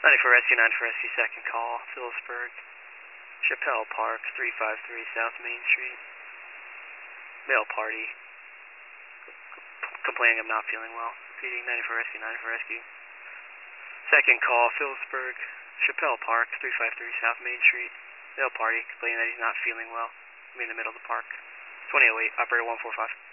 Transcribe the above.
94 Rescue, 94 Rescue, second call, Phillipsburg, Chappelle Park, 353 South Main Street. Male party, complaining of not feeling well. Repeating, 94 Rescue, 94 Rescue. Second call, Phillipsburg, Chappelle Park, 353 South Main Street. Male party, complaining that he's not feeling well. I'm in the middle of the park. 2008, operator 145.